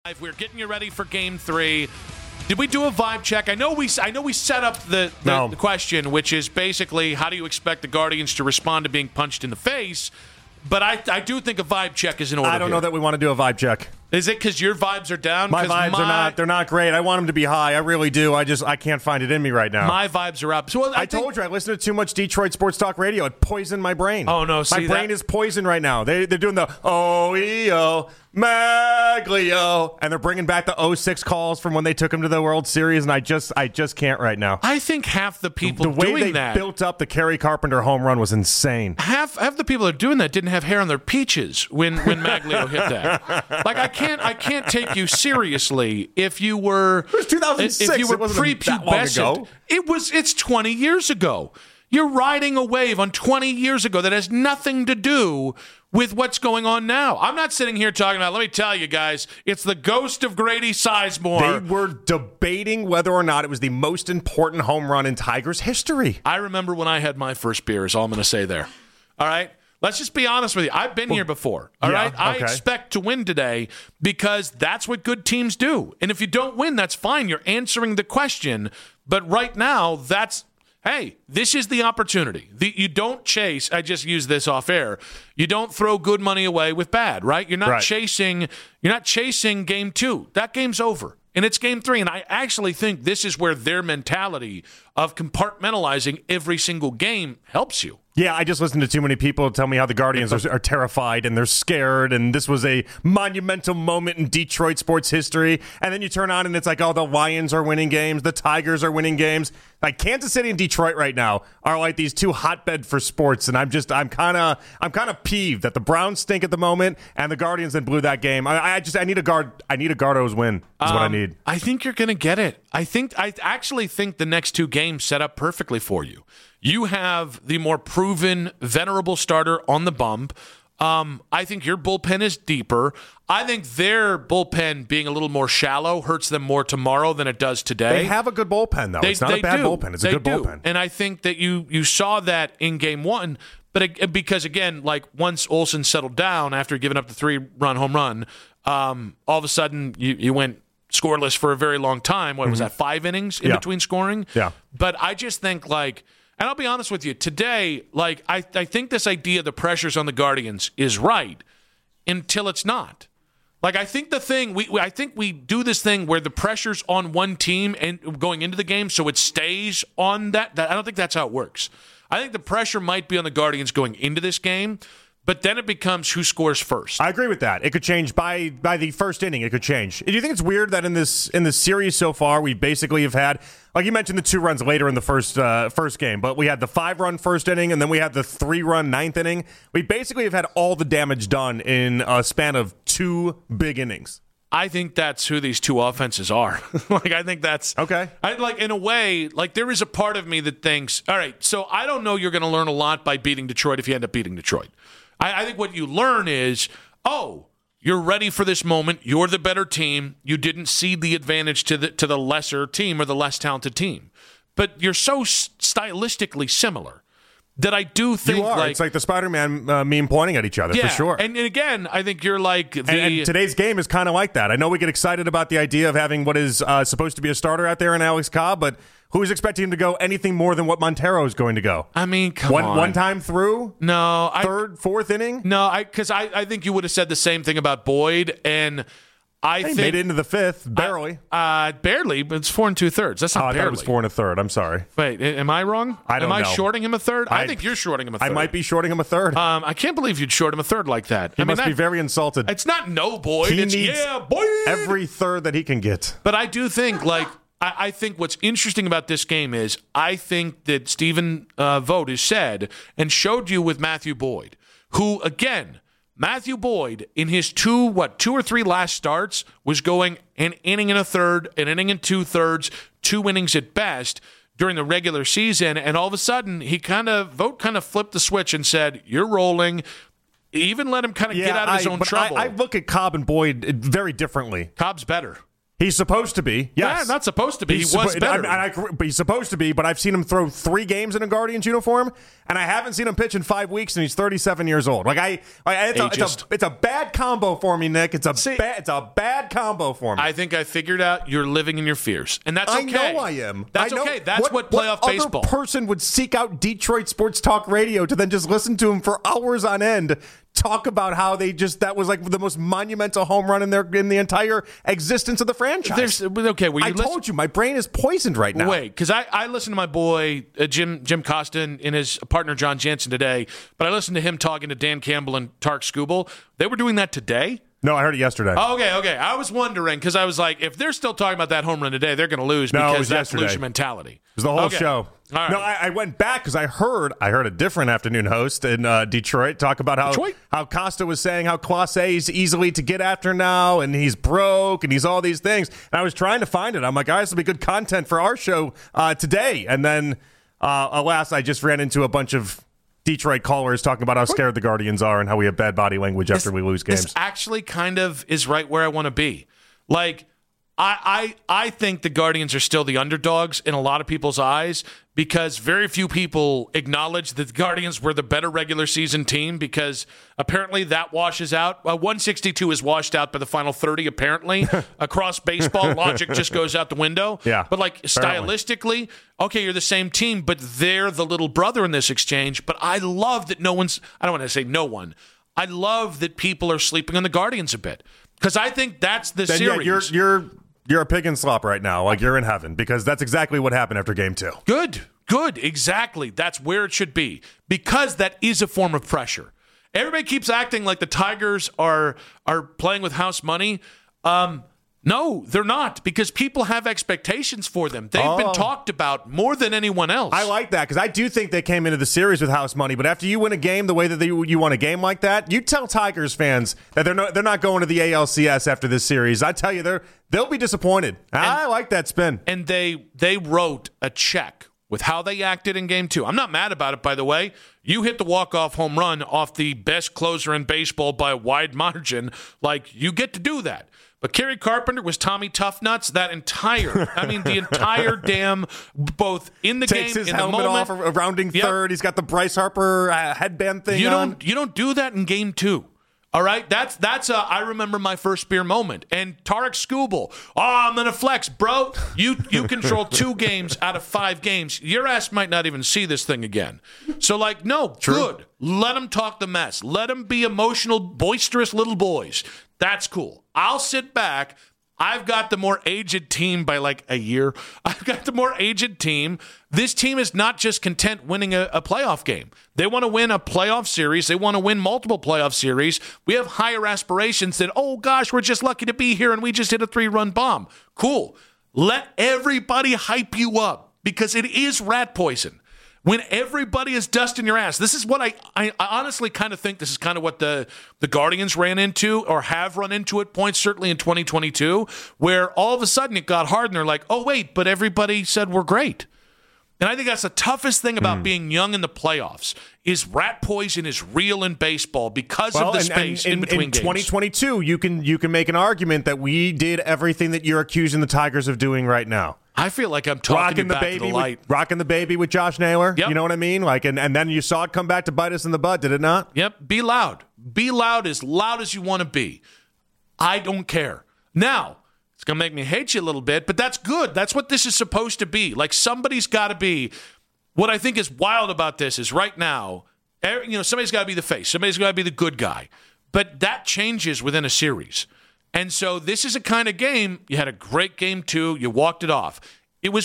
We're getting you ready for Game 3. Did we do a vibe check? I know we set up the question, which is basically how do you expect the Guardians to respond to being punched in the face? But I do think a vibe check is in order. I don't know that we want to do a vibe check. Is it because your vibes are down? My vibes are not great. I want them to be high. I really do. I can't find it in me right now. My vibes are up. So I told you I listened to too much Detroit sports talk radio. It poisoned my brain. Oh no, my brain is poisoned right now. They're doing the OEO Maglio, and they're bringing back the 06 calls from when they took him to the World Series, and I just can't right now. I think half the people the way doing they built up the Kerry Carpenter home run was insane. Half the people that are doing that didn't have hair on their peaches when Maglio hit that. Like I can't take you seriously if you were. It was 2006. If you were prepubescent. It's 20 years ago. You're riding a wave on 20 years ago that has nothing to do with what's going on now. I'm not sitting here talking about, let me tell you guys, it's the ghost of Grady Sizemore. They were debating whether or not it was the most important home run in Tigers history. I remember when I had my first beer, is all I'm going to say there. All right? Let's just be honest with you. I've been here before. All right? I expect to win today because that's what good teams do. And if you don't win, that's fine. You're answering the question. But right now, hey, this is the opportunity. You don't chase. I just use this off air. You don't throw good money away with bad, right? You're not chasing. You're not chasing game 2. That game's over, and it's game 3. And I actually think this is where their mentality of compartmentalizing every single game helps you. Yeah, I just listened to too many people tell me how the Guardians are terrified and they're scared, and this was a monumental moment in Detroit sports history. And then you turn on and it's like, oh, the Lions are winning games, the Tigers are winning games. Like Kansas City and Detroit right now are like these two hotbed for sports, and I'm kind of peeved that the Browns stink at the moment and the Guardians then blew that game. I need a Gardo's win. Is what I need. I think you're going to get it. I actually think the next 2 games set up perfectly for you. You have the more proven, venerable starter on the bump. I think your bullpen is deeper. I think their bullpen being a little more shallow hurts them more tomorrow than it does today. They have a good bullpen, though. It's not a bad bullpen. It's a good bullpen. And I think that you saw that in game 1. But because, again, like once Olsen settled down after giving up the 3-run home run, all of a sudden you went scoreless for a very long time. What was that, 5 innings in between scoring? Yeah. But I just think, and I'll be honest with you, today, I think this idea the pressure's on the Guardians is right until it's not. I think I think we do this thing where the pressure's on one team and going into the game, so it stays on that. I don't think that's how it works. I think the pressure might be on the Guardians going into this game, but then it becomes who scores first. I agree with that. It could change by the first inning. It could change. Do you think it's weird that in this series so far, we basically have had, like you mentioned, the 2 runs later in the first game, but we had the 5-run first inning, and then we had the 3-run 9th inning. We basically have had all the damage done in a span of 2 big innings. I think that's who these 2 offenses are. I think that's okay. In a way, there is a part of me that thinks, all right, so I don't know you're going to learn a lot by beating Detroit if you end up beating Detroit. I think what you learn is, you're ready for this moment. You're the better team. You didn't cede the advantage to the lesser team or the less talented team. But you're so stylistically similar that I do think you are. It's like the Spider-Man meme pointing at each other, for sure. And again, I think you're like and today's game is kind of like that. I know we get excited about the idea of having what is supposed to be a starter out there in Alex Cobb, but who's expecting him to go anything more than what Montero is going to go? I mean, come on. One time through? No. 3rd, 4th inning? No, because I think you would have said the same thing about Boyd, and I think made it into the 5th, barely. Barely, but it's 4 2/3. That's not barely. I thought it was 4 1/3. I'm sorry. Wait, am I wrong? I don't know. Am I shorting him a third? I think you're shorting him a third. I might be shorting him a third. I can't believe you'd short him a third like that. He must be very insulted. It's not no Boyd. He it's needs Boyd. Every third that he can get. But I do think, I think what's interesting about this game is I think that Stephen Vogt has said and showed you with Matthew Boyd, who, again, Matthew Boyd, in his 2 or 3 last starts, was going an inning and a third, an inning and 2/3, 2 innings at best during the regular season. And all of a sudden, Vogt kind of flipped the switch and said, you're rolling. Even let him kind of get out of his own trouble. I look at Cobb and Boyd very differently. Cobb's better. He's supposed to be. Yes. Yeah, not supposed to be. He was better. But he's supposed to be, but I've seen him throw 3 games in a Guardians uniform, and I haven't seen him pitch in 5 weeks, and he's 37 years old. It's a bad combo for me, Nick. It's a bad combo for me. I think I figured out you're living in your fears, and that's okay. I know I am. That's okay. That's what playoff baseball. What other person would seek out Detroit sports talk radio to then just listen to him for hours on end talk about how that was like the most monumental home run in the entire existence of the franchise? I told you, my brain is poisoned right now. Wait, because I listened to my boy Jim Costa and his partner John Jansen today, but I listened to him talking to Dan Campbell and Tarek Skubal. They were doing that today. No, I heard it yesterday. Okay. I was wondering because I was like, if they're still talking about that home run today, they're going to lose because that's loser mentality. It was the whole show. All right. No, I went back because I heard a different afternoon host in Detroit talk about how Costa was saying how Clase is easily to get after now, and he's broke, and he's all these things. And I was trying to find it. I'm like, this will be good content for our show today. And then, alas, I just ran into a bunch of Detroit callers talking about how scared the Guardians are and how we have bad body language after we lose games. This actually kind of is right where I want to be. Like, I think the Guardians are still the underdogs in a lot of people's eyes because very few people acknowledge that the Guardians were the better regular season team because apparently that washes out. 162 is washed out by the final 30, apparently. Across baseball, logic just goes out the window. Yeah, but like stylistically, okay, you're the same team, but they're the little brother in this exchange. But I love that I don't want to say no one. I love that people are sleeping on the Guardians a bit because I think that's the series. Yeah, you're a pig in slop right now. Like you're in heaven because that's exactly what happened after game 2. Good. Exactly. That's where it should be because that is a form of pressure. Everybody keeps acting like the Tigers are playing with house money. No, they're not because people have expectations for them. They've been talked about more than anyone else. I like that because I do think they came into the series with house money. But after you win a game the way that you won a game like that, you tell Tigers fans that they're not going to the ALCS after this series. I tell you, they'll be disappointed. I like that spin. And they wrote a check with how they acted in game 2. I'm not mad about it, by the way. You hit the walk-off home run off the best closer in baseball by a wide margin. Like, you get to do that. But Kerry Carpenter was Tommy Toughnuts. The entire damn, both in the Takes game, his in helmet the moment. off, rounding third. He's got the Bryce Harper headband thing on. You don't do that in game 2. All right, that's I remember my first beer moment. And Tarek Skubal, I'm gonna flex, bro. You control 2 games out of 5 games. Your ass might not even see this thing again. So good. Let them talk the mess. Let them be emotional, boisterous little boys. That's cool. I'll sit back. I've got the more aged team by like a year. I've got the more aged team. This team is not just content winning a playoff game. They want to win a playoff series. They want to win multiple playoff series. We have higher aspirations than, oh gosh, we're just lucky to be here and we just hit a 3-run bomb. Cool. Let everybody hype you up because it is rat poison. When everybody is dusting your ass, this is what I honestly kind of think this is kind of what the Guardians ran into or have run into at points, certainly in 2022, where all of a sudden it got hard and they're like, oh, wait, but everybody said we're great. And I think that's the toughest thing about being young in the playoffs is rat poison is real in baseball because of the space in between games. In 2022, you can make an argument that we did everything that you're accusing the Tigers of doing right now. I feel like I'm talking back to the light. Rocking the baby with Josh Naylor. Yep. You know what I mean? Like, and then you saw it come back to bite us in the butt, did it not? Yep. Be loud. Be loud as you want to be. I don't care. Now, it's going to make me hate you a little bit, but that's good. That's what this is supposed to be. Like, somebody's got to be. What I think is wild about this is right now, somebody's got to be the face. Somebody's got to be the good guy. But that changes within a series. And so this is a kind of game. You had a great game 2. You walked it off. It was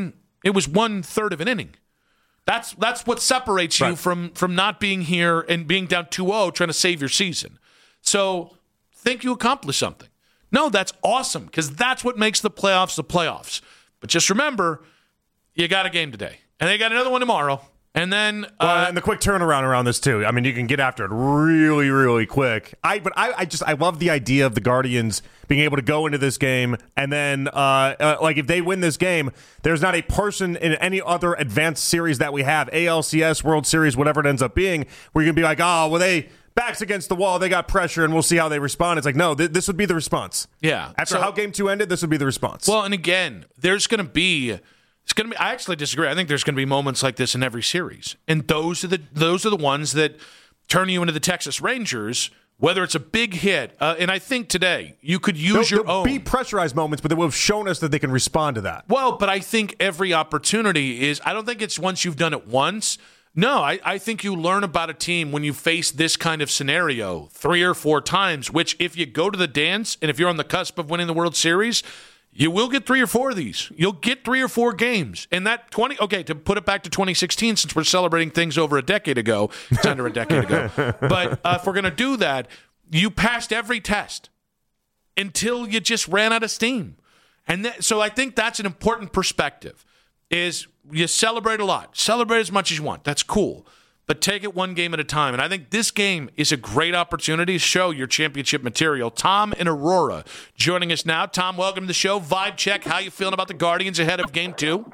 1/3 of an inning. That's what separates you from not being here and being down 2-0 trying to save your season. So think you accomplished something. No, that's awesome because that's what makes the playoffs. But just remember, you got a game today. And they got another one tomorrow. And then and the quick turnaround around this too. I mean, you can get after it really, really quick. I love the idea of the Guardians being able to go into this game and then like if they win this game, there's not a person in any other advanced series that we have, ALCS, World Series, whatever it ends up being, where you can be like, oh, well, they backs against the wall, they got pressure, and we'll see how they respond. It's like, no, this would be the response. Yeah. After how Game 2 ended, this would be the response. Well, and again, there's going to be. It's going to be. I actually disagree. I think there's going to be moments like this in every series, and those are the ones that turn you into the Texas Rangers. Whether it's a big hit, and I think today you could use your own. Be pressurized moments, but they will have shown us that they can respond to that. Well, but I think every opportunity is. I don't think it's once you've done it once. No, I think you learn about a team when you face this kind of scenario 3 or 4 times. Which, if you go to the dance and if you're on the cusp of winning the World Series, you will get 3 or 4 of these. You'll get 3 or 4 games. And that 20, okay, to put it back to 2016, since we're celebrating things over a decade ago, it's under a decade ago. But if we're going to do that, you passed every test until you just ran out of steam. And so I think that's an important perspective, is you celebrate a lot. Celebrate as much as you want. That's cool. But take it one game at a time. And I think this game is a great opportunity to show your championship material. Tom in Aurora joining us now. Tom, welcome to the show. Vibe check. How you feeling about the Guardians ahead of Game 2?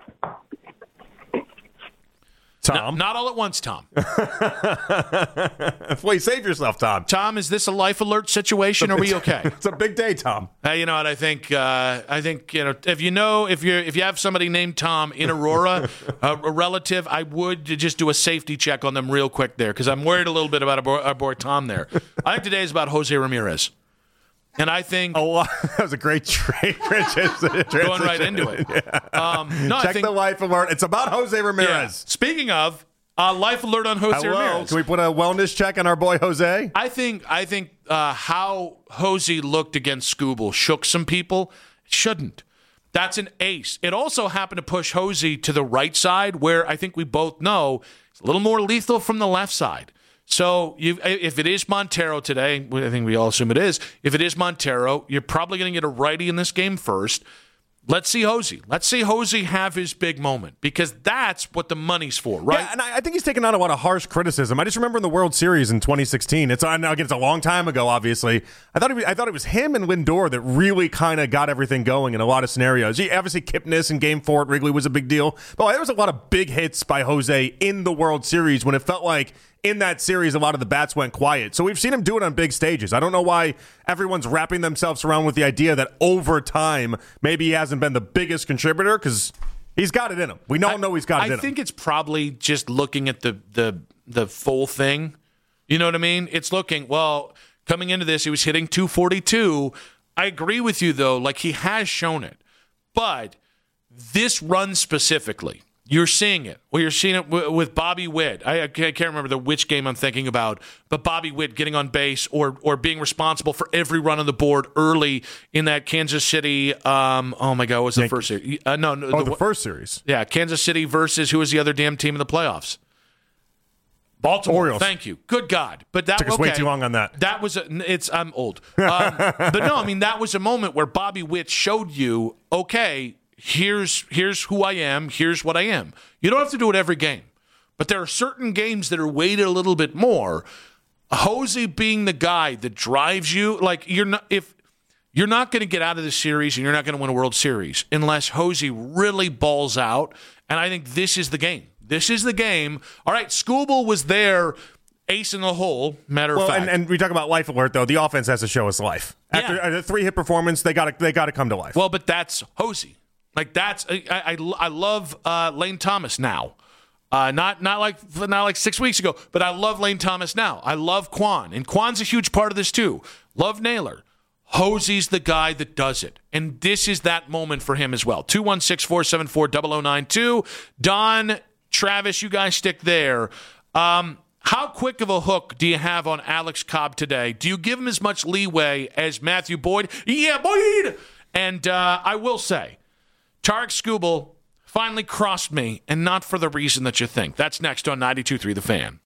Tom? Not all at once, Tom. Wait, save yourself, Tom. Tom, is this a life alert situation? Are we okay? It's a big day, Tom. You know what? I think if you have somebody named Tom in Aurora, a relative, I would just do a safety check on them real quick there, because I'm worried a little bit about our boy Tom there. I think today is about Jose Ramirez. And I think that was a great trade transition. Going right into it. Yeah. Check the life alert. It's about Jose Ramirez. Yeah. Speaking of life alert on Jose Ramirez. Can we put a wellness check on our boy Jose? I think how Jose looked against Skubal shook some people. It shouldn't. That's an ace. It also happened to push Jose to the right side, where I think we both know it's a little more lethal from the left side. So if it is Montero today, I think we all assume it is. If it is Montero, you're probably going to get a righty in this game first. Let's see Jose. Let's see Jose have his big moment, because that's what the money's for, right? Yeah, and I think he's taken on a lot of harsh criticism. I just remember in the World Series in 2016. It's a long time ago, obviously. I thought it was him and Lindor that really kind of got everything going in a lot of scenarios. Obviously, Kipnis in Game 4 at Wrigley was a big deal. But there was a lot of big hits by Jose in the World Series when it felt like in that series, a lot of the bats went quiet. So we've seen him do it on big stages. I don't know why everyone's wrapping themselves around with the idea that over time, maybe he hasn't been the biggest contributor, because he's got it in him. We all know he's got it in him. I think it's probably just looking at the full thing. You know what I mean? It's looking, well, coming into this, he was hitting 242. I agree with you, though. Like, he has shown it. But this run specifically, you're seeing it. Well, you're seeing it with Bobby Witt. I can't remember which game I'm thinking about, but Bobby Witt getting on base or being responsible for every run on the board early in that Kansas City. Oh my God, what was the first series? The first series. Yeah, Kansas City versus who was the other damn team in the playoffs? Baltimore. Orioles. Thank you. Good God. But that took us way too long on that. That was I'm old. But no, I mean, that was a moment where Bobby Witt showed you, okay, here's who I am, here's what I am. You don't have to do it every game, but there are certain games that are weighted a little bit more. Jose being the guy that drives you, like, you're not going to get out of the series and you're not going to win a World Series unless Jose really balls out. And I think this is the game. This is the game. All right, Skubal was there, ace in the hole, matter of fact. And we talk about life alert, though. The offense has to show us life. After a 3-hit performance, they got to come to life. Well, but that's Jose. Like, that's I love Lane Thomas now. Not like 6 weeks ago, but I love Lane Thomas now. I love Kwan, and Kwan's a huge part of this too. Love Naylor. Jose's the guy that does it, and this is that moment for him as well. 216-474-0092. Don, Travis, you guys stick there. How quick of a hook do you have on Alex Cobb today? Do you give him as much leeway as Matthew Boyd? Yeah, Boyd! And I will say, Tarik Skubal finally crossed me, and not for the reason that you think. That's next on 92.3 The Fan.